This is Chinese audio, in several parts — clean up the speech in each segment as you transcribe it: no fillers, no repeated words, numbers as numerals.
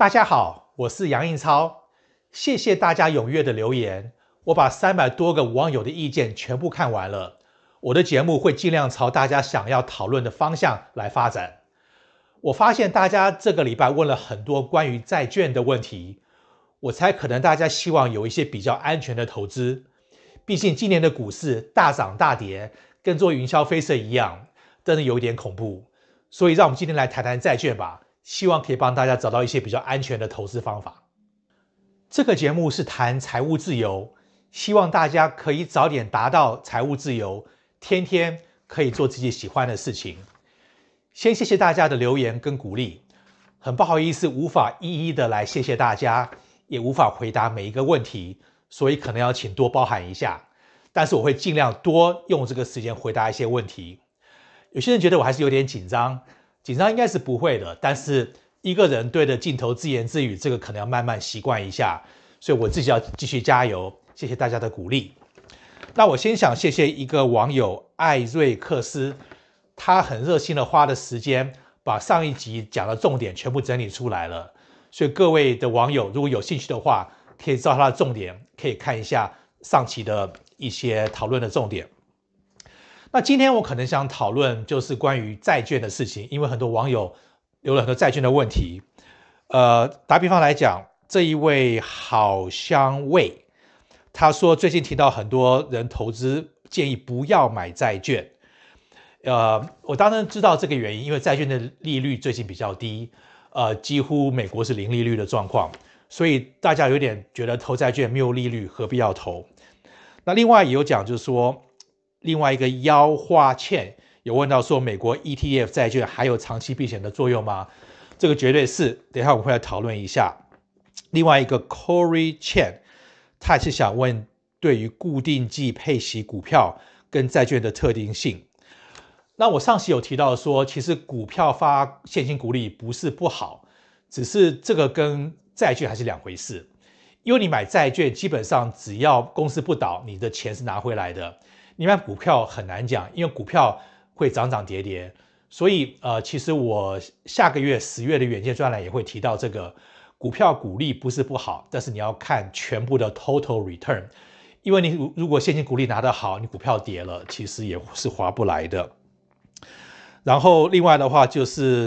大家好，我是杨应超，谢谢大家踊跃的留言，我把300多个网友的意见全部看完了。我的节目会尽量朝大家想要讨论的方向来发展。我发现大家这个礼拜问了很多关于债券的问题，我猜可能大家希望有一些比较安全的投资。毕竟今年的股市大涨大跌，跟坐云霄飞车一样，真的有点恐怖。所以让我们今天来谈谈债券吧，希望可以帮大家找到一些比较安全的投资方法。这个节目是谈财务自由，希望大家可以早点达到财务自由，天天可以做自己喜欢的事情。先谢谢大家的留言跟鼓励，很不好意思无法一一的来谢谢大家，也无法回答每一个问题，所以可能要请多包涵一下，但是我会尽量多用这个时间回答一些问题。有些人觉得我还是有点紧张应该是不会的，但是一个人对着镜头自言自语，这个可能要慢慢习惯一下，所以我自己要继续加油，谢谢大家的鼓励。那我先想谢谢一个网友艾瑞克斯，他很热心的花的时间把上一集讲的重点全部整理出来了，所以各位的网友如果有兴趣的话，可以照他的重点可以看一下上期的一些讨论的重点。那今天我可能想讨论就是关于债券的事情，因为很多网友留了很多债券的问题。打比方来讲，这一位好香味，他说最近听到很多人投资建议不要买债券。我当然知道这个原因，因为债券的利率最近比较低，几乎美国是零利率的状况，所以大家有点觉得投债券没有利率，何必要投？那另外也有讲就是说，另外一个腰花倩有问到说，美国 ETF 债券还有长期避险的作用吗？这个绝对是，等一下我们会来讨论一下。另外一个 Corey Chen， 他也是想问对于固定季配息股票跟债券的特定性。那我上期有提到说，其实股票发现金股利不是不好，只是这个跟债券还是两回事。因为你买债券，基本上只要公司不倒，你的钱是拿回来的。你买股票很难讲，因为股票会涨涨跌跌，所以其实我下个月10月的远见专栏也会提到这个股票股利不是不好，但是你要看全部的 total return， 因为你如果现金股利拿得好，你股票跌了，其实也是划不来的。然后另外的话就是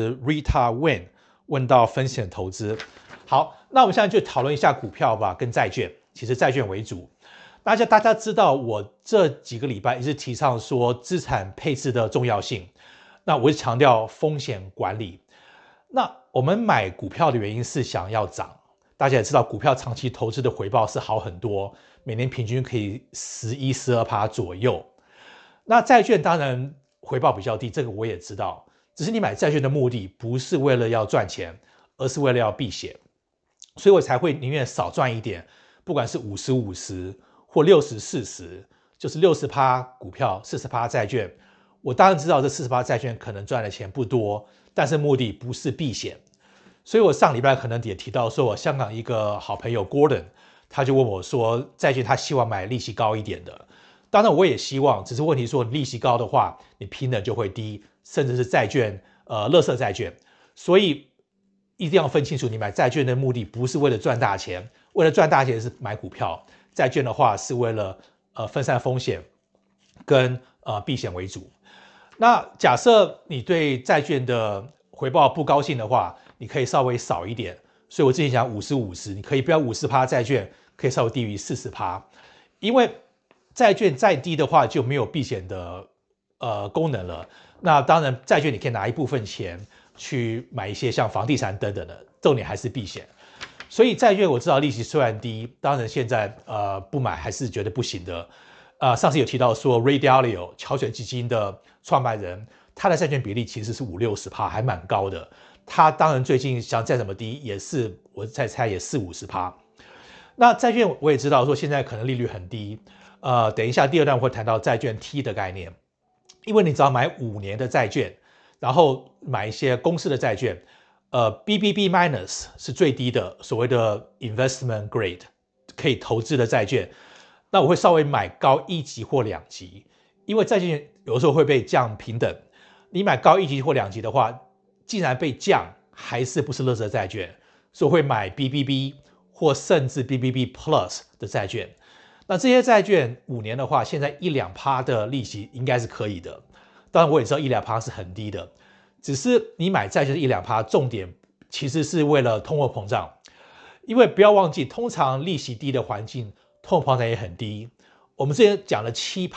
Rita Wen 问到风险投资。好，那我们现在就讨论一下股票吧，跟债券，其实债券为主。大家知道我这几个礼拜一直提倡说资产配置的重要性，那我是强调风险管理。那我们买股票的原因是想要涨，大家也知道股票长期投资的回报是好很多，每年平均可以11%、12% 左右。那债券当然回报比较低，这个我也知道，只是你买债券的目的不是为了要赚钱，而是为了要避险，所以我才会宁愿少赚一点，不管是50-50或60-40，就是 60% 股票 40% 债券。我当然知道这 40% 债券可能赚的钱不多，但是目的不是避险。所以我上礼拜可能也提到说，我香港一个好朋友 Gordon， 他就问我说，债券他希望买利息高一点的。当然我也希望，只是问题说利息高的话，你平等就会低，甚至是债券垃圾债券。所以一定要分清楚，你买债券的目的不是为了赚大钱，为了赚大钱是买股票，债券的话是为了分散风险跟避险为主。那假设你对债券的回报不高兴的话，你可以稍微少一点。所以我之前讲50-50，你可以不要50%债券，可以稍微低于40%，因为债券再低的话就没有避险的功能了。那当然债券你可以拿一部分钱去买一些像房地产等等的，重点还是避险。所以债券我知道利息虽然低，当然现在不买还是觉得不行的。上次有提到说 Ray Dalio 桥水基金的创办人，他的债券比例其实是50-60%，还蛮高的。他当然最近想再怎么低，也是我在猜也40-50%。那债券我也知道说现在可能利率很低，等一下第二段我会谈到债券 T 的概念，因为你只要买5年的债券，然后买一些公司的债券，BBB- 是最低的所谓的 investment grade 可以投资的债券，那我会稍微买高1级或2级，因为债券有时候会被降平等，你买高1级或2级的话，既然被降，还是不是垃圾债券， 所以会买 BBB 或甚至 BBB Plus 的债券。那这些债券5年的话，现在1-2%的利息应该是可以的。当然我也知道1-2%是很低的，只是你买债券1-2%，重点其实是为了通货膨胀。因为不要忘记，通常利息低的环境，通货膨胀也很低。我们之前讲了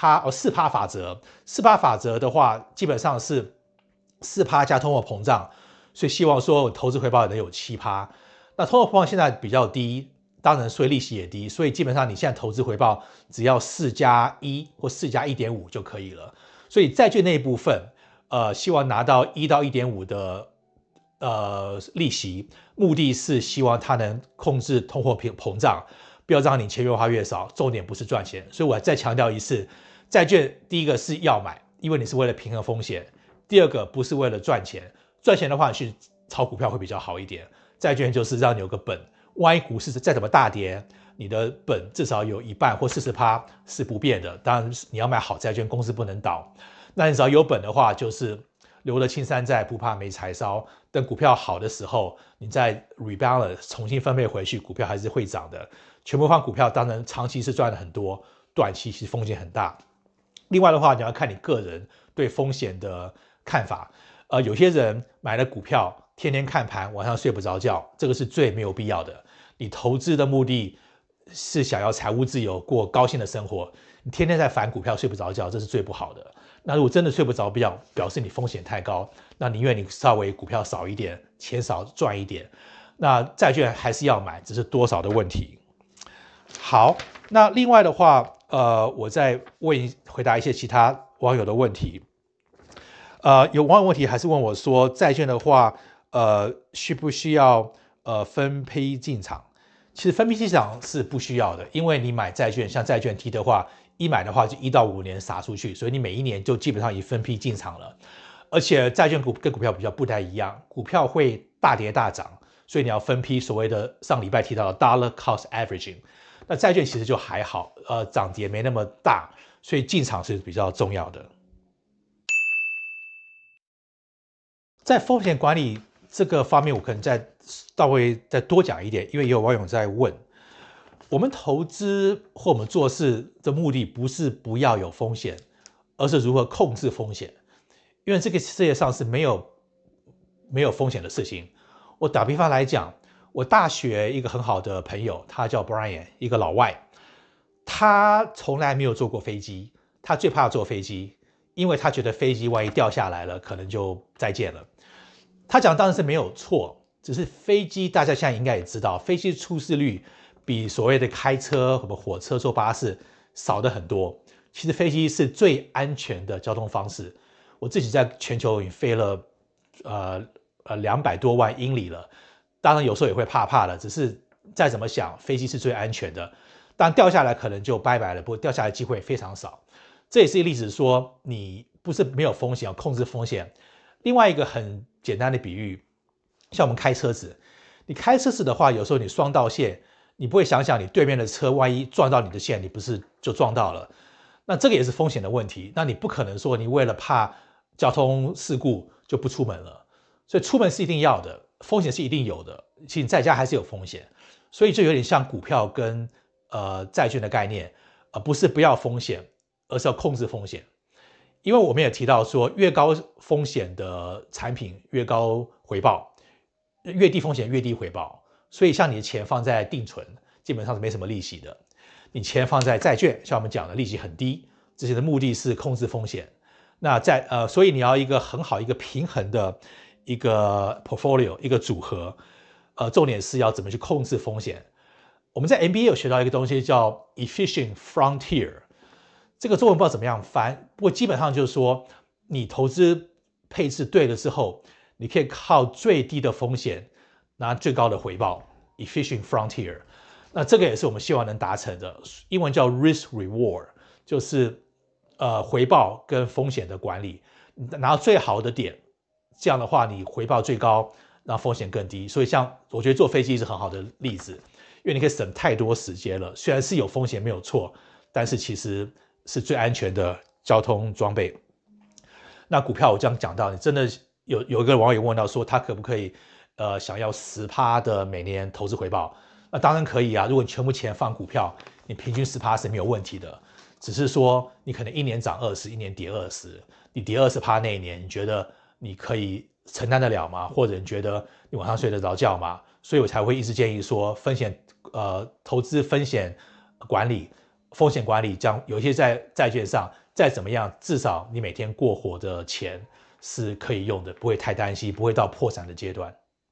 4%法则，4%法则的话，基本上是4%加通货膨胀，所以希望说投资回报也能有7%。那通货膨胀现在比较低，当然所以利息也低，所以基本上你现在投资回报只要4+1或4+1.5就可以了。所以债券那一部分，希望拿到1到1.5的利息，目的是希望它能控制通货膨胀，不要让你钱越花越少。重点不是赚钱，所以我再强调一次，债券第一个是要买，因为你是为了平衡风险；第二个不是为了赚钱，赚钱的话你去炒股票会比较好一点。债券就是让你有个本，万一股市再怎么大跌，你的本至少有1半或40%是不变的。当然你要买好债券，公司不能倒。那你只要有本的话，就是留了青山在，不怕没柴烧。等股票好的时候，你再 rebalance 重新分配回去，股票还是会涨的。全部放股票，当然长期是赚了很多，短期其实风险很大。另外的话，你要看你个人对风险的看法。有些人买了股票，天天看盘，晚上睡不着觉，这个是最没有必要的。你投资的目的是想要财务自由，过高兴的生活，你天天在烦股票睡不着觉，这是最不好的。那如果真的睡不着觉，表示你风险太高，那宁愿你稍微股票少一点，钱少赚一点。那债券还是要买，只是多少的问题。好，那另外的话，我再回答一些其他网友的问题。有网友问题还是问我说，债券的话，需不需要分批进场？其实分批进场是不需要的，因为你买债券，像债券 T 的话，一买的话就1到5年撒出去，所以你每一年就基本上已分批进场了。而且债券跟股票比较不太一样，股票会大跌大涨，所以你要分批，所谓的上礼拜提到的 dollar cost averaging。那债券其实就还好，涨跌没那么大，所以进场是比较重要的。在风险管理这个方面，我可能稍微再多讲一点，因为也有网友在问，我们投资或我们做事的目的不是不要有风险，而是如何控制风险。因为这个世界上是没有风险的事情。我打比方来讲，我大学一个很好的朋友，他叫 Brian， 一个老外，他从来没有坐过飞机，他最怕坐飞机，因为他觉得飞机万一掉下来了，可能就再见了。他讲当然是没有错，只是飞机大家现在应该也知道，飞机出事率比所谓的开车、火车、坐巴士少的很多。其实飞机是最安全的交通方式。我自己在全球已经飞了200多万英里了，当然有时候也会怕的，只是再怎么想，飞机是最安全的。当然掉下来可能就拜拜了，不过掉下来的机会非常少。这也是一个例子，说你不是没有风险，要控制风险。另外一个很简单的比喻，像我们开车子，你开车子的话，有时候你双道线，你不会想想你对面的车万一撞到你的线，你不是就撞到了？那这个也是风险的问题。那你不可能说你为了怕交通事故就不出门了，所以出门是一定要的，风险是一定有的。其实你在家还是有风险，所以就有点像股票跟债券的概念，不是不要风险，而是要控制风险。因为我们也提到说，越高风险的产品越高回报，越低风险越低回报。所以像你的钱放在定存，基本上是没什么利息的。你钱放在债券，像我们讲的利息很低，这些的目的是控制风险。那所以你要一个很好一个平衡的一个 portfolio 一个组合，重点是要怎么去控制风险。我们在 MBA 有学到一个东西叫 efficient frontier， 这个中文不知道怎么样翻，不过基本上就是说，你投资配置对了之后，你可以靠最低的风险拿最高的回报 efficient frontier。那这个也是我们希望能达成的，英文叫 risk reward， 就是回报跟风险的管理，拿到最好的点，这样的话你回报最高，然后风险更低。所以像我觉得坐飞机是很好的例子，因为你可以省太多时间了，虽然是有风险没有错，但是其实是最安全的交通装备。那股票我这样讲到，你真的有一个网友问到说，他可不可以想要10%的每年投资回报，那当然可以啊。如果你全部钱放股票，你平均10%是没有问题的。只是说你可能一年涨20%，一年跌20%，你跌20%那一年，你觉得你可以承担得了吗？或者你觉得你晚上睡得着觉吗？所以我才会一直建议说，投资风险管理，这样有一些在债券上再怎么样，至少你每天过活的钱是可以用的，不会太担心，不会到破产的阶段。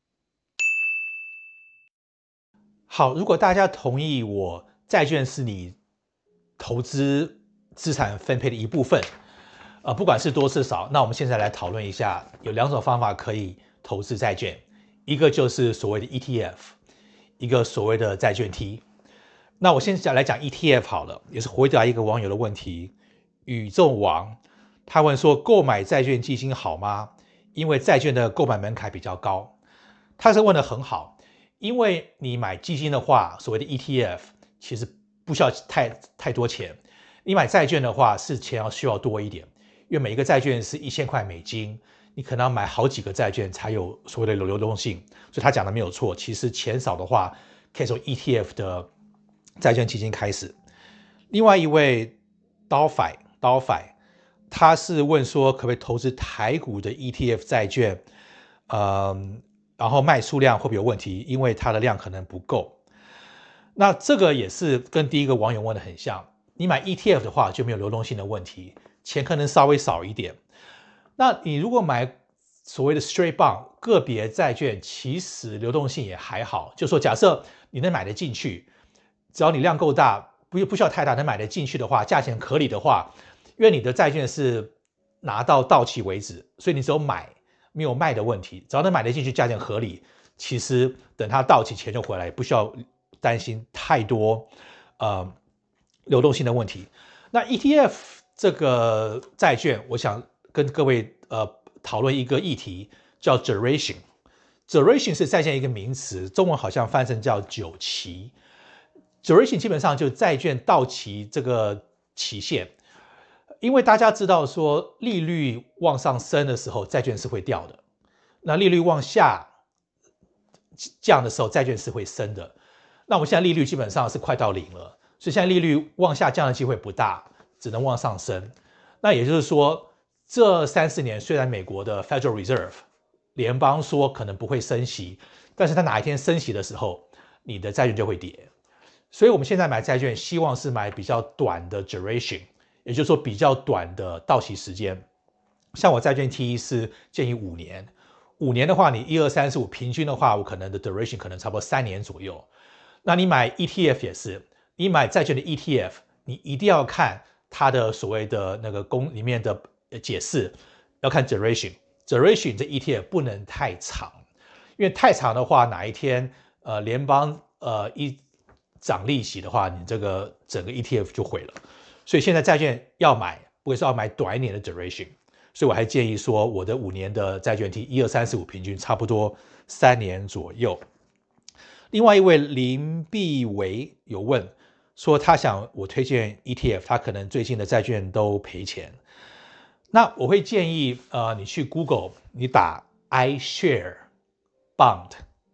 好，如果大家同意我债券是你投资资产分配的一部分，不管是多是少，那我们现在来讨论一下，有2种方法可以投资债券，一个就是所谓的 ETF， 一个所谓的债券 T。那我现在来讲 ETF 好了，也是回答一个网友的问题，宇宙王他问说，购买债券基金好吗？因为债券的购买门槛比较高。他是问得很好，因为你买基金的话，所谓的 ETF 其实不需要太多钱，你买债券的话是钱需要多一点，因为每一个债券是1000块美金，你可能要买好几个债券才有所谓的流动性，所以他讲的没有错，其实钱少的话可以从 ETF 的债券基金开始。另外一位刀法，他是问说可不可以投资台股的 ETF 债券，然后卖出量会不会有问题？因为它的量可能不够。那这个也是跟第一个网友问的很像，你买 ETF 的话就没有流动性的问题，钱可能稍微少一点。那你如果买所谓的 straight bond 个别债券，其实流动性也还好，就说假设你能买得进去，只要你量够大，不需要太大，能买得进去的话，价钱合理的话，因为你的债券是拿到到期为止，所以你只有买没有卖的问题，只要能买得进去，价钱合理，其实等它到期钱就回来，不需要担心太多流动性的问题。那 ETF 这个债券，我想跟各位讨论一个议题，叫 duration。duration 是债券一个名词，中文好像翻成叫久期。duration 基本上就债券到期这个期限，因为大家知道说利率往上升的时候，债券是会掉的；那利率往下降的时候，债券是会升的。那我们现在利率基本上是快到0了，所以现在利率往下降的机会不大，只能往上升。那也就是说，这3-4年虽然美国的 Federal Reserve 联邦说可能不会升息，但是它哪一天升息的时候，你的债券就会跌。所以我们现在买债券，希望是买比较短的 duration， 也就是说比较短的到期时间。像我债券 T 是建议5年，5年的话，你1、2、3、4、5平均的话，我可能的 duration 可能差不多3年左右。那你买 ETF 也是，你买债券的 ETF， 你一定要看它的所谓的那个里面的解释，要看 duration。duration 这 ETF 不能太长，因为太长的话，哪一天联邦一涨利息的话，你这个整个 ETF 就毁了。所以现在债券要买，不会是要买短一点的 duration。所以我还建议说，我的5年的债券 T 1、2、3、4、5平均差不多3年左右。另外一位林碧维有问说，他想我推荐 ETF， 他可能最近的债券都赔钱。那我会建议你去 Google， 你打 iShare Bond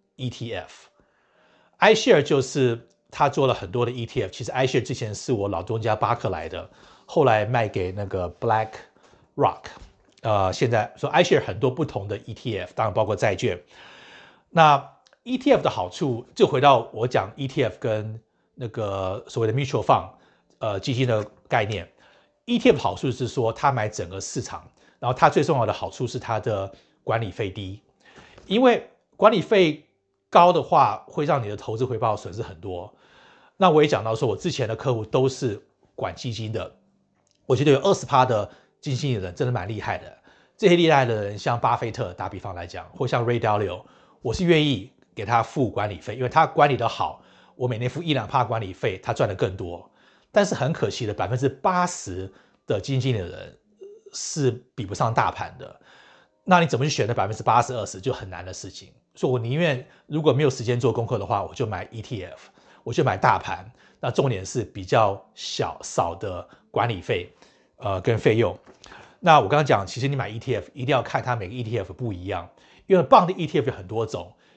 ETF。iShare 就是他做了很多的 ETF， 其实 iShare 之前是我老东家巴克莱的，后来卖给那个 BlackRock。现在说 iShare 很多不同的 ETF， 当然包括债券。那 ETF 的好处，就回到我讲 ETF 跟那个所谓的 mutual fund 基金的概念。ETF 的好处是说，它买整个市场，然后它最重要的好处是它的管理费低，因为管理费高的话，会让你的投资回报损失很多。那我也讲到说，我之前的客户都是管基金的，我觉得有20%的基金经理人真的蛮厉害的。这些厉害的人，像巴菲特，打比方来讲，或像 Ray Dalio， 我是愿意给他付管理费，因为他管理的好，我每年付1-2%管理费，他赚的更多。但是很可惜的，80%的基金经理人是比不上大盘的。那你怎么去选择80%、20%就很难的事情。所以我宁愿如果没有时间做功课的话，我就买 ETF， 我就买大盘。那重点是比较少的管理费，跟费用。那我刚刚讲，其实你买 ETF 一定要看它每个 ETF 不一样，因为 Bond ETF 有很多种，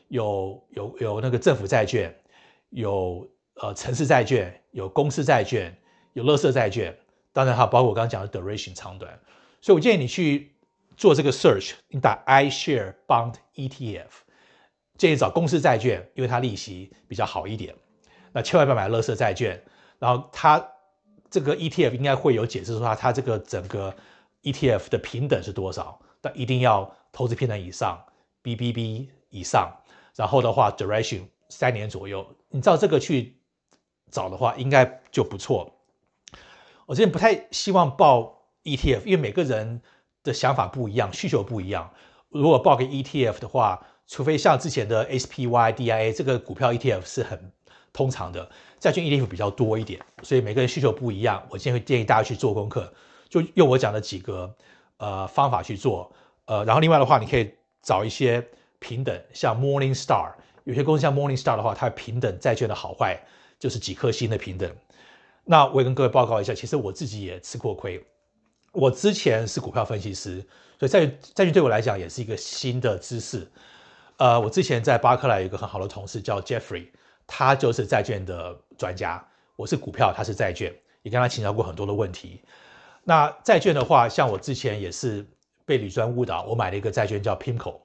有那个政府债券，有城市债券，有公司债券，有垃圾债券，当然还有包括我刚刚讲的 duration 长短。所以我建议你去做这个 search， 你打 iShare Bond ETF， 建议找公司债券，因为它利息比较好一点。那千万不要买垃圾债券。然后它这个 ETF 应该会有解释说它这个整个 ETF 的平等是多少，但一定要投资平等以上 ，BBB 以上，然后的话 duration 3年左右，你照这个去找的话，应该就不错。我之前不太希望报 ETF， 因为每个人的想法不一样，需求不一样。如果报个 ETF 的话，除非像之前的 SPY、DIA 这个股票 ETF 是很通常的，债券 ETF 比较多一点，所以每个人需求不一样。我今天会建议大家去做功课，就用我讲的几个方法去做。然后另外的话，你可以找一些平等，像 Morningstar， 有些公司像 Morningstar 的话，它平等债券的好坏就是几颗星的平等。那我也跟各位报告一下，其实我自己也吃过亏。我之前是股票分析师，所以债券对我来讲也是一个新的知识。我之前在巴克莱有一个很好的同事叫 Jeffrey， 他就是债券的专家。我是股票，他是债券，也跟他请教过很多的问题。那债券的话，像我之前也是被理专误导，我买了一个债券叫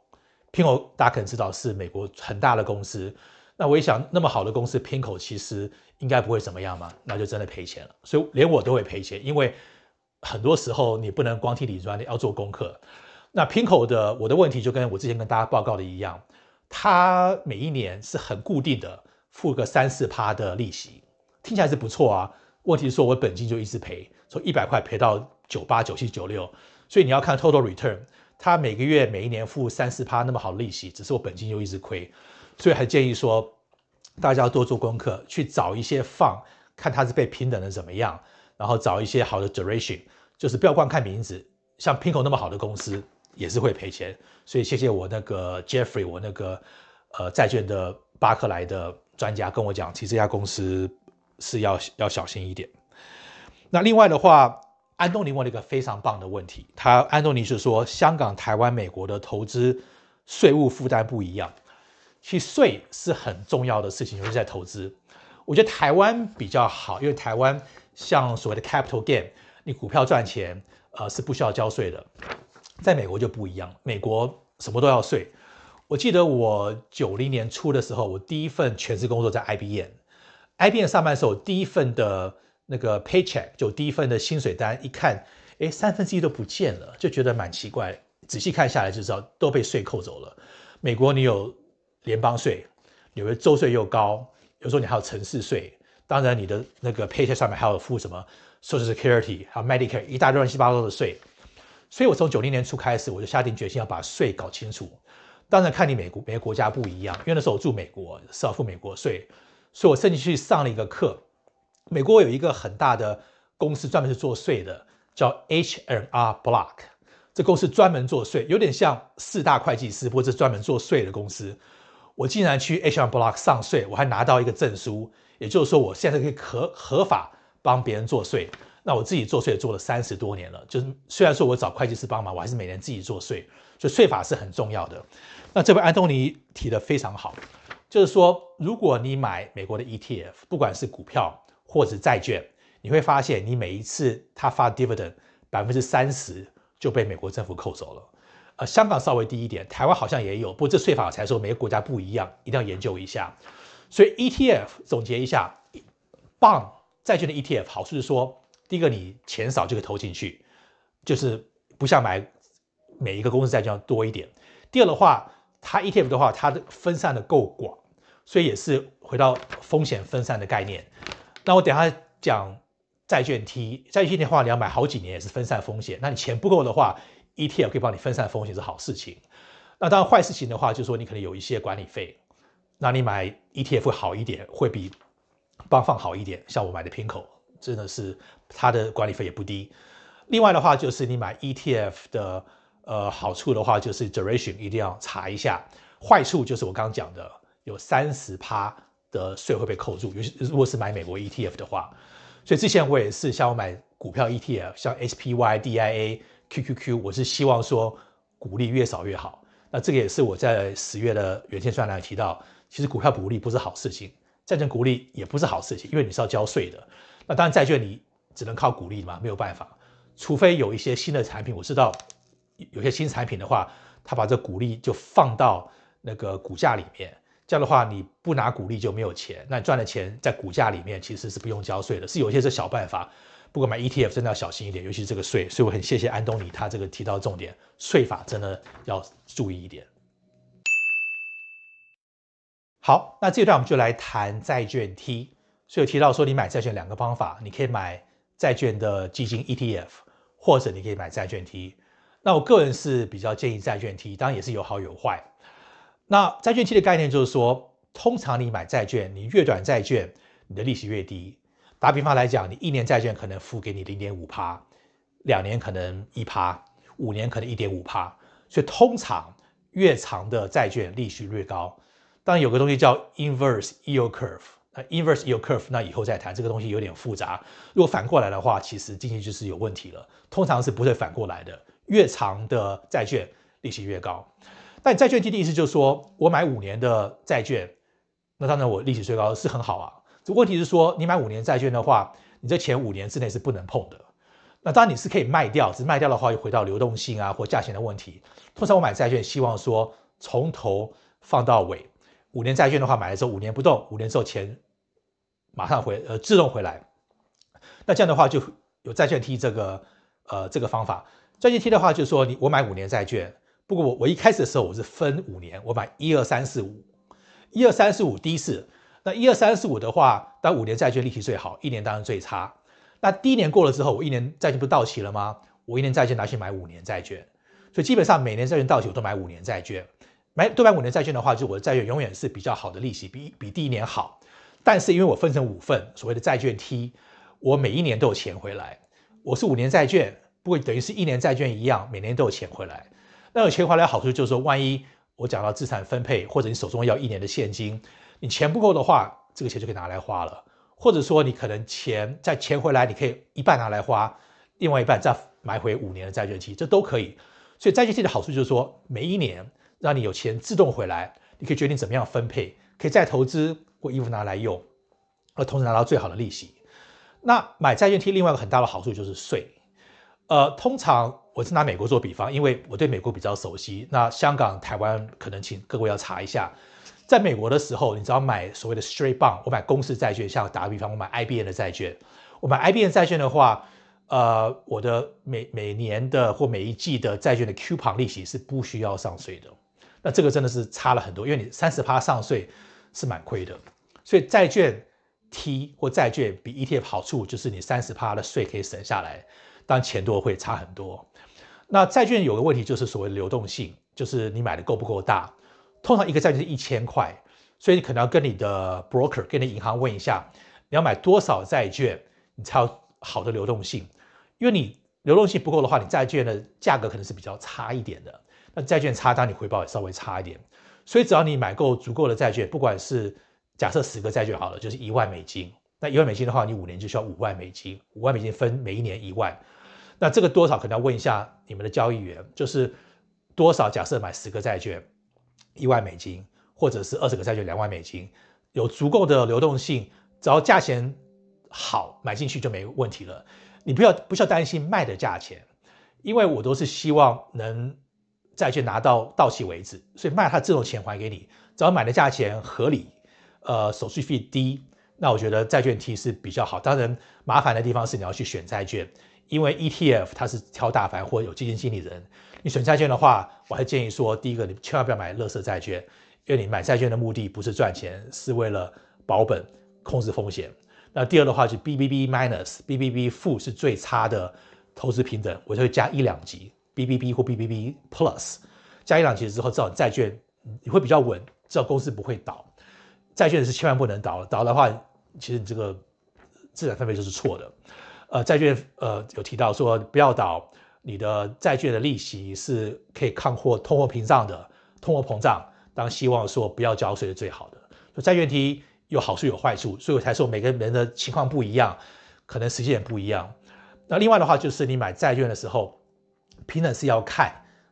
PIMCO， 大家可能知道是美国很大的公司。那我一想，那么好的公司 PIMCO 其实应该不会怎么样嘛，那就真的赔钱了。所以连我都会赔钱，因为很多时候你不能光听理专，你要做功课。那 PIMCO 的我的问题就跟我之前跟大家报告的一样，它每一年是很固定的付个3-4%的利息，听起来是不错啊。问题是说我本金就一直赔，从100块赔到98、97、96，所以你要看 total return， 它每个月每一年付3-4%那么好的利息，只是我本金就一直亏。所以还建议说，大家要多做功课，去找一些fund，看它是被平等的怎么样，然后找一些好的 duration， 就是不要光看名字。像 PIMCO 那么好的公司也是会赔钱，所以谢谢我那个 Jeffrey， 我那个债券的巴克莱的专家跟我讲，其实这家公司是要小心一点。那另外的话，安东尼问了一个非常棒的问题，安东尼是说香港、台湾、美国的投资税务负担不一样。其实税是很重要的事情，尤其在投资。我觉得台湾比较好，因为台湾像所谓的 capital gain， 你股票赚钱，是不需要交税的。在美国就不一样，美国什么都要税。我记得我90年初的时候，我第一份全职工作在 IBM 上班的时候，第一份的那个 paycheck 就第一份的薪水单，一看，1/3都不见了，就觉得蛮奇怪。仔细看下来就知道都被税扣走了。美国你有联邦税，纽约州税又高，有时候你还有城市税，当然你的那个 paycheck 上面还有付什么 Social Security 还有 Medicare 一大堆乱七八糟的税。所以我从90年初开始，我就下定决心要把税搞清楚。当然看你每个国家不一样，因为那时候我住美国是要付美国税，所以我甚至去上了一个课。美国有一个很大的公司专门是做税的，叫 H&R Block， 这公司专门做税，有点像4大会计师或者专门做税的公司。我竟然去 H&R Block 上税，我还拿到一个证书，也就是说我现在可以合法帮别人做税。那我自己做税做了30多年了，就是虽然说我找会计师帮忙，我还是每年自己做税，所以税法是很重要的。那这位安东尼提得非常好，就是说如果你买美国的 ETF， 不管是股票或者债券，你会发现你每一次他发 dividend 30%就被美国政府扣走了。香港稍微低一点，台湾好像也有，不过这税法才说每个国家不一样，一定要研究一下。所以 ETF 总结一下 ，bond 债券的 ETF 好处是说，第一个你钱少就可以投进去，就是不像买每一个公司债券要多一点。第二的话，它 ETF 的话，它的分散的够广，所以也是回到风险分散的概念。那我等一下讲债券 T 的话，你要买好几年也是分散风险。那你钱不够的话， ETF 可以帮你分散风险是好事情。那当然坏事情的话，就是说你可能有一些管理费，那你买 ETF 会好一点，会比帮放好一点。像我买的 PIMCO 真的是它的管理费也不低。另外的话就是你买 ETF 的好处的话就是 duration 一定要查一下，坏处就是我刚刚讲的有30%的税会被扣住，尤其如果是买美国 ETF 的话。所以之前我也是像我买股票 ETF， 像 SPY、DIA、QQQ， 我是希望说股利越少越好。 那这个也是我在10月的原先专栏提到，其实股票股利不是好事情，债券股利也不是好事情，因为你是要交税的。那当然债券你只能靠股利嘛，没有办法，除非有一些新的产品，我知道有些新产品的话，他把这股利就放到那个股价里面，这样的话你不拿股利就没有钱，那你赚的钱在股价里面其实是不用交税的，是有一些是小办法。不过买 ETF 真的要小心一点，尤其是这个税，所以我很谢谢安东尼他这个提到重点，税法真的要注意一点。好，那这段我们就来谈债券 T。所以有提到说，你买债券2个方法，你可以买债券的基金 ETF， 或者你可以买债券 T。那我个人是比较建议债券 T， 当然也是有好有坏。那债券 T 的概念就是说，通常你买债券，你越短债券，你的利息越低。打比方来讲，你1年债券可能付给你 0.5%，2年可能 1%，5年可能 1.5%， 所以通常越长的债券利息越高。当然有个东西叫 inverse yield curve，inverse yield curve 那以后再谈，这个东西有点复杂。如果反过来的话，其实经济就是有问题了，通常是不会反过来的，越长的债券利息越高。但债券 T 的意思就是说，我买5年的债券，那当然我利息最高是很好啊。问题是说，你买5年债券的话，你这前5年之内是不能碰的。那当然你是可以卖掉，只是卖掉的话又回到流动性啊或价钱的问题。通常我买债券希望说从头放到尾。5年债券的话，买了之后5年不动，5年之后钱马上自动回来。那这样的话就有债券 T 这个方法。债券 T 的话就是说我买5年债券，不过我一开始的时候我是分5年，我买1、2、3、4、5，1、2、3、4、5第一次。那1、2、3、4、5的话，当5年债券利息最好，1年当然最差。那第1年过了之后，我1年债券不到期了吗？我1年债券拿去买5年债券，所以基本上每年债券到期我都买5年债券。多买5年债券的话，就我的债券永远是比较好的利息，比第1年好。但是因为我分成5份，所谓的债券 T， 我每1年都有钱回来。我是5年债券，不过等于是1年债券一样，每年都有钱回来。那有钱回来的好处就是说，万一我讲到资产分配，或者你手中要1年的现金，你钱不够的话，这个钱就可以拿来花了。或者说你可能钱回来，你可以一半拿来花，另外一半再买回5年的债券期，这都可以。所以债券期的好处就是说，每1年让你有钱自动回来，你可以决定怎么样分配，可以再投资或衣服拿来用，而同时拿到最好的利息。那买债券 T 另外一个很大的好处就是税。通常我是拿美国做比方，因为我对美国比较熟悉。那香港、台湾可能请各位要查一下。在美国的时候，你只要买所谓的 straight bond， 我买公司债券，像打个比方，我买 IBM 的债券。我买 IBM 债券的话，我的每年的或每一季的债券的 coupon 利息是不需要上税的。那这个真的是差了很多，因为你30% 上税是蛮亏的。所以债券 T 或债券比 ETF 好处就是你30% 的税可以省下来，当然钱多会差很多。那债券有个问题就是所谓的流动性，就是你买的够不够大。通常一个债券是1000块，所以你可能要跟你的 broker 跟你的银行问一下，你要买多少债券你才有好的流动性。因为你流动性不够的话，你债券的价格可能是比较差一点的。那债券差，当然你回报也稍微差一点。所以只要你买够足够的债券，不管是假设10个债券好了，就是$1万。那$1万的话，你5年就需要$5万，$5万分每1年1万。那这个多少可能要问一下你们的交易员，就是多少？假设买10个债券$1万，或者是20个债券$2万，有足够的流动性，只要价钱好，买进去就没问题了。你不需要担心卖的价钱，因为我都是希望能债券拿到到期为止，所以卖它自动钱还给你，只要买的价钱合理，手续费低，那我觉得债券 T 是比较好。当然麻烦的地方是你要去选债券，因为 ETF 它是挑大盘或有基金经理人。你选债券的话，我还建议说，第一个你千万不要买垃圾债券，因为你买债券的目的不是赚钱，是为了保本控制风险。那第二的话就 BBB-，BBB 负是最差的投资评等，我就会加1、2级 BBB 或 BBB Plus， 加1、2级之后，至少债券你会比较稳，至少公司不会倒。债券是千万不能倒，倒的话，其实你这个资产分配就是错的。债券有提到说不要倒，你的债券的利息是可以抗通货膨胀的，通货膨胀，当然希望说不要交税是最好的。所以债券 T 有好处有坏处，所以我才说每个人的情况不一样，可能时间也不一样。那另外的话就是你买债券的时候，平等是要看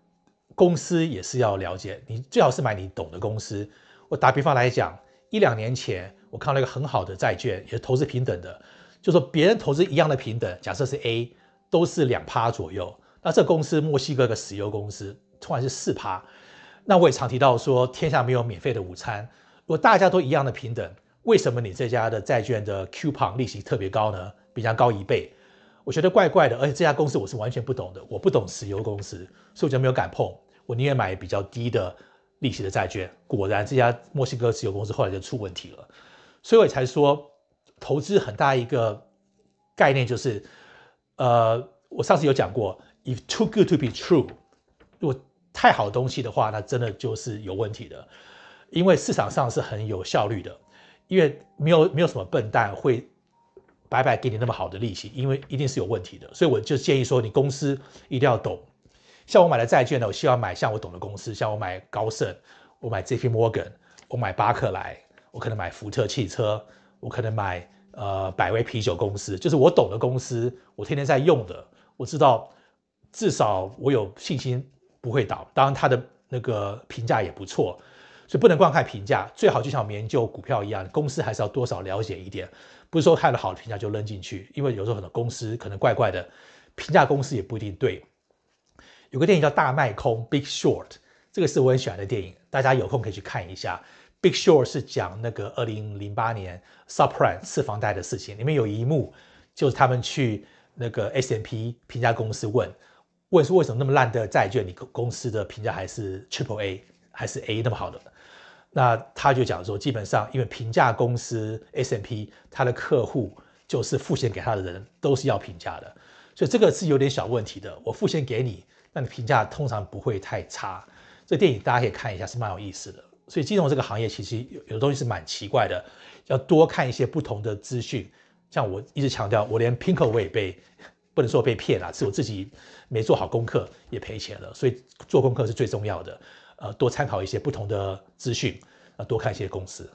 公司也是要了解，你最好是买你懂的公司。我打比方来讲，1-2年前我看到一个很好的债券，也是投资平等的，就说别人投资一样的平等，假设是 A， 都是2%左右，那这公司墨西哥的石油公司突然是4%。那我也常提到说，天下没有免费的午餐，如果大家都一样的平等，为什么你这家的债券的 coupon 利息特别高呢？比人家高1倍，我觉得怪怪的。而且这家公司我是完全不懂的，我不懂石油公司，所以我就没有敢碰。我宁愿买比较低的利息的债券。果然，这家墨西哥石油公司后来就出问题了。所以我才说，投资很大一个概念就是，我上次有讲过 ，if too good to be true， 如果太好的东西的话，那真的就是有问题的。因为市场上是很有效率的，因为没有什么笨蛋会白白给你那么好的利息，因为一定是有问题的。所以我就建议说，你公司一定要懂。像我买的债券呢，我希望买像我懂的公司，像我买高盛，我买 JP Morgan， 我买巴克莱，我可能买福特汽车，我可能买百威啤酒公司，就是我懂的公司，我天天在用的，我知道至少我有信心不会倒。当然它的那个评价也不错，所以不能光看评价，最好就像我们研究股票一样，公司还是要多少了解一点，不是说看了好的评价就扔进去，因为有时候很多公司可能怪怪的，评价公司也不一定对。有个电影叫《大卖空》（Big Short）， 这个是我很喜欢的电影，大家有空可以去看一下。Big Short 是讲那个2008年 subprime 次房贷的事情，里面有一幕就是他们去那个 S&P 评价公司问说为什么那么烂的债券，你公司的评价还是 Triple A 还是 A 那么好的？那他就讲说，基本上因为评价公司 S&P 他的客户就是付钱给他的人都是要评价的，所以这个是有点小问题的。我付钱给你，那你评价通常不会太差。这电影大家可以看一下，是蛮有意思的。所以金融这个行业其实有的东西是蛮奇怪的，要多看一些不同的资讯。像我一直强调，我连 Pinko 我也不能说被骗啦，是我自己没做好功课也赔钱了。所以做功课是最重要的，多参考一些不同的资讯，多看一些公司。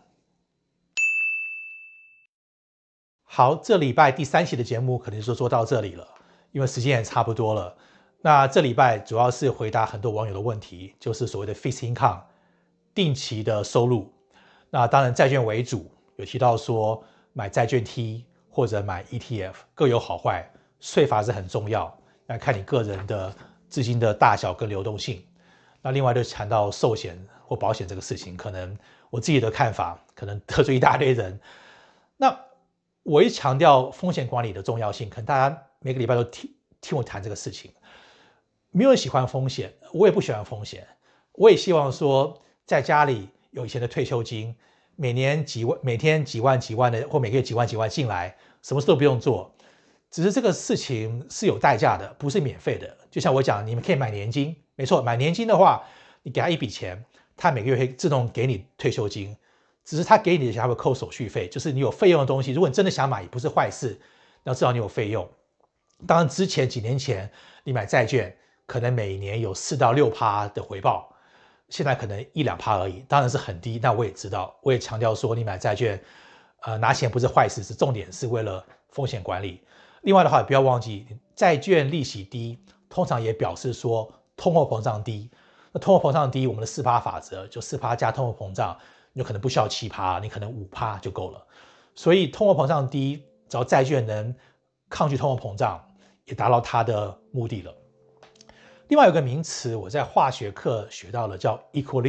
好，这礼拜第3期的节目可能就做到这里了，因为时间也差不多了。那这礼拜主要是回答很多网友的问题，就是所谓的 fixed income 定期的收入。那当然债券为主，有提到说买债券 T 或者买 ETF 各有好坏，税法是很重要，那看你个人的资金的大小跟流动性。那另外就谈到寿险或保险这个事情，可能我自己的看法可能得罪一大堆人。那我一强调风险管理的重要性，可能大家每个礼拜都听我谈这个事情。没有人喜欢风险，我也不喜欢风险。我也希望说，在家里有以前的退休金，每天几万的，或每个月几万进来，什么事都不用做。只是这个事情是有代价的，不是免费的。就像我讲，你们可以买年金，没错，买年金的话，你给他一笔钱，他每个月会自动给你退休金。只是他给你的钱，他会扣手续费，就是你有费用的东西，如果你真的想买，也不是坏事，要知道你有费用。当然，几年前你买债券，可能每年有4到6%的回报，现在可能1-2%而已，当然是很低。那我也知道，我也强调说，你买债券，拿钱不是坏事，是重点是为了风险管理。另外的话，不要忘记，债券利息低，通常也表示说通货膨胀低。那通货膨胀低，我们的4%法则就4%加通货膨胀，你就可能不需要7%，你可能5%就够了。所以通货膨胀低，只要债券能抗拒通货膨胀，也达到它的目的了。另外有个名词，我在化学课学到了，叫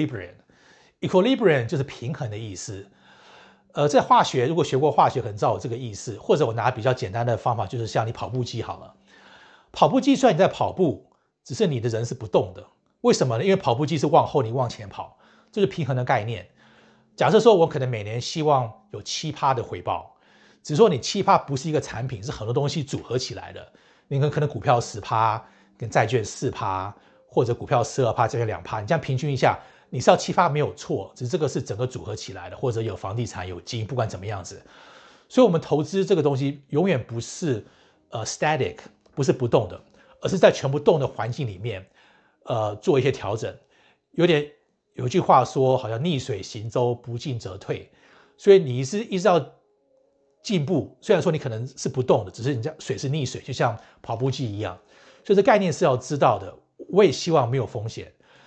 equilibrium。equilibrium 就是平衡的意思。在化学，如果学过化学，可能知道我这个意思。或者我拿比较简单的方法，就是像你跑步机好了。跑步机虽然你在跑步，只是你的人是不动的。为什么呢？因为跑步机是往后，你往前跑，这是平衡的概念。假设说我可能每年希望有7%的回报，只是说你7%不是一个产品，是很多东西组合起来的。你可能股票10%。跟债券4%，或者股票12%，债券2%，你这样平均一下，你是要7%没有错，只是这个是整个组合起来的，或者有房地产有基金，不管怎么样子。所以我们投资这个东西永远不是static， 不是不动的，而是在全部动的环境里面做一些调整。有句话说，好像逆水行舟，不进则退。所以你一直要进步，虽然说你可能是不动的，只是你这水是逆水，就像跑步机一样。所以这概念是要知道的。我也希望没有风险，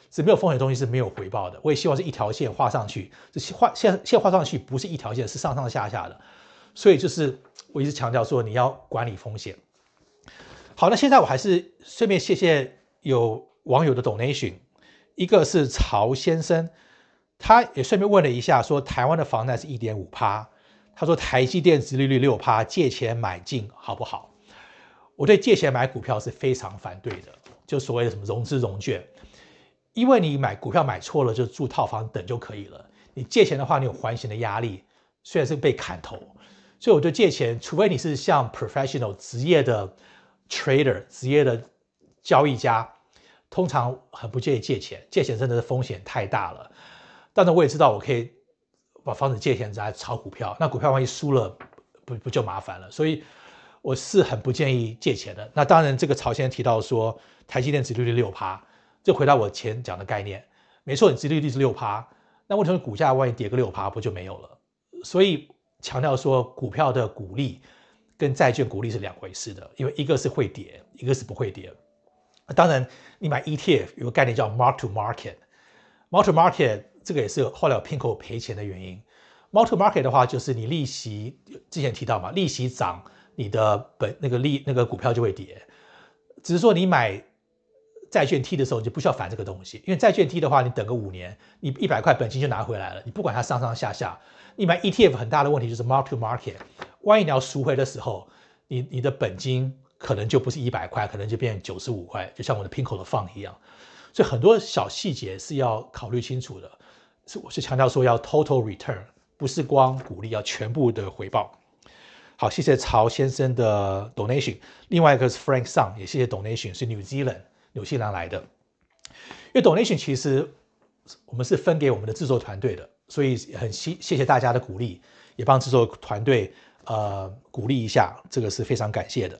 只没有风险的东西是没有回报的。我也希望是一条线画上去，线画上去不是一条线，是上上下下的。所以就是我一直强调说你要管理风险。好，那现在我还是顺便谢谢有网友的 donation， 一个是曹先生，他也顺便问了一下，说台湾的房贷是 1.5%， 他说台积电殖利率 6%， 借钱买进好不好？我对借钱买股票是非常反对的，就所谓的什么融资融券，因为你买股票买错了就住套房等就可以了，你借钱的话你有还钱的压力，虽然是被砍头，所以我对借钱，除非你是像 professional 职业的 trader 职业的交易家，通常很不建议借钱，借钱真的是风险太大了。当然我也知道我可以把房子借钱来炒股票，那股票万一输了不就麻烦了，所以我是很不建议借钱的。那当然这个曹先生提到说台积电殖利率 6%， 就回到我前讲的概念，没错，你殖利率是 6%， 那问题是股价万一跌个 6% 不就没有了？所以强调说股票的股利跟债券股利是两回事的，因为一个是会跌，一个是不会跌。当然你买 ETF 有个概念叫 mark to market，mark to market 这个也是后来有 PIMCO 赔钱的原因。mark to market 的话就是你利息之前提到嘛，利息涨你的那个股票就会跌，只是说你买债券 T 的时候你就不需要烦这个东西，因为债券 T 的话你等个5年你100块本金就拿回来了，你不管它上上下下。你买 ETF 很大的问题就是 mark to market， 万一你要赎回的时候，你的本金可能就不是100块，可能就变95块，就像我的 PIMCO 的 fund 一样。所以很多小细节是要考虑清楚的，我是强调说要 total return， 不是光股利，要全部的回报。好，谢谢曹先生的 donation。另外一个是 Frank Song， 也谢谢 donation， 是纽西兰来的。因为 donation 其实我们是分给我们的制作团队的，所以很谢谢大家的鼓励，也帮制作团队鼓励一下，这个是非常感谢的。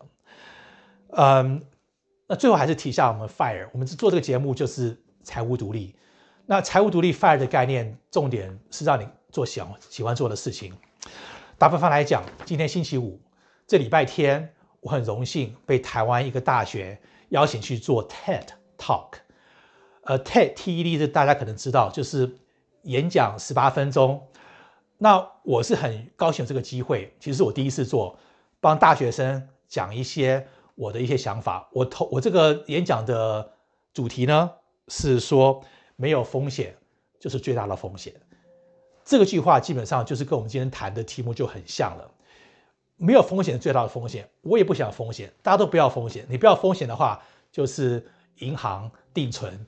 那最后还是提一下我们 FIRE， 我们做这个节目就是财务独立。那财务独立 FIRE 的概念，重点是让你做喜欢做的事情。打比方来讲，今天星期五，这礼拜天，我很荣幸被台湾一个大学邀请去做 TED Talk。TED 是大家可能知道，就是演讲18分钟。那我是很高兴有这个机会，其实是我第一次做，帮大学生讲一些我的一些想法。我这个演讲的主题呢是说，没有风险就是最大的风险。这个句话基本上就是跟我们今天谈的题目就很像了。没有风险是最大的风险，我也不想风险，大家都不要风险。你不要风险的话，就是银行定存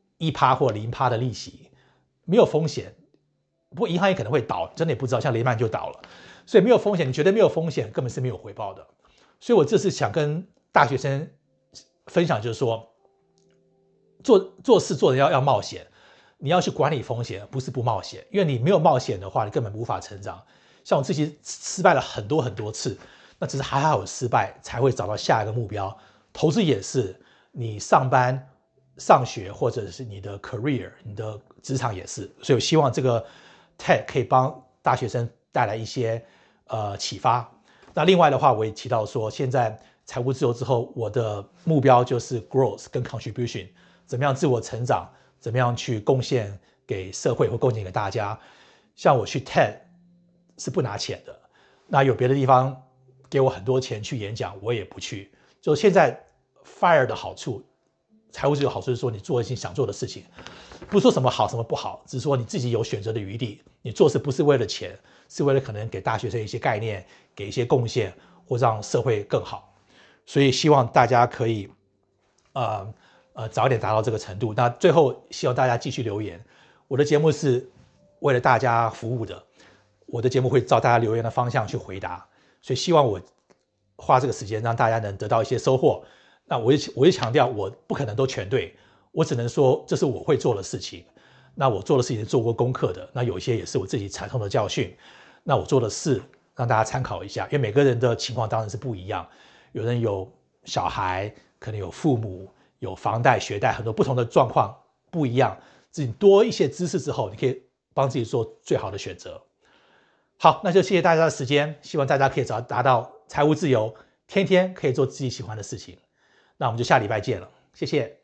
1%或0%的利息，没有风险。不过银行也可能会倒，真的也不知道，像雷曼就倒了。所以没有风险，你觉得没有风险，根本是没有回报的。所以我这次想跟大学生分享，就是说，做事做人要冒险，你要去管理风险，不是不冒险。因为你没有冒险的话，你根本无法成长。像我自己失败了很多次，那只是还好有失败，才会找到下一个目标。投资也是，你上班、上学或者是你的 career、你的职场也是。所以我希望这个 TED 可以帮大学生带来一些启发。那另外的话，我也提到说，现在财务自由之后，我的目标就是 growth 跟 contribution， 怎么样自我成长，怎么样去贡献给社会或贡献给大家。像我去 TED 是不拿钱的，那有别的地方给我很多钱去演讲，我也不去。就现在 FIRE 的好处，财务自由好处是说你做一些想做的事情，不是说什么好什么不好，只是说你自己有选择的余地。你做事不是为了钱，是为了可能给大学生一些概念，给一些贡献，或让社会更好。所以希望大家可以早一点达到这个程度。那最后希望大家继续留言，我的节目是为了大家服务的，我的节目会照大家留言的方向去回答，所以希望我花这个时间让大家能得到一些收获。那我就强调，我不可能都全对，我只能说这是我会做的事情。那我做的事情是做过功课的，那有一些也是我自己惨痛的教训。那我做的事让大家参考一下，因为每个人的情况当然是不一样，有人有小孩，可能有父母，有房贷、学贷，很多不同的状况不一样。自己多一些知识之后，你可以帮自己做最好的选择。好，那就谢谢大家的时间，希望大家可以达到财务自由，天天可以做自己喜欢的事情。那我们就下礼拜见了，谢谢。